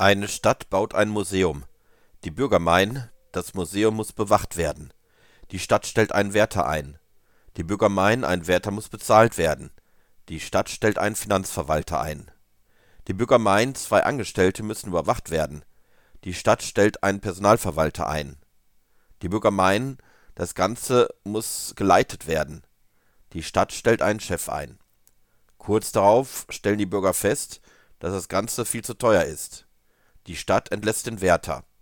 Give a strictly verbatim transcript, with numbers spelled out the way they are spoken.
Eine Stadt baut ein Museum. Die Bürger meinen, das Museum muss bewacht werden. Die Stadt stellt einen Wärter ein. Die Bürger meinen, ein Wärter muss bezahlt werden. Die Stadt stellt einen Finanzverwalter ein. Die Bürger meinen, zwei Angestellte müssen überwacht werden. Die Stadt stellt einen Personalverwalter ein. Die Bürger meinen, das Ganze muss geleitet werden. Die Stadt stellt einen Chef ein. Kurz darauf stellen die Bürger fest, dass das Ganze viel zu teuer ist. Die Stadt entlässt den Wärter.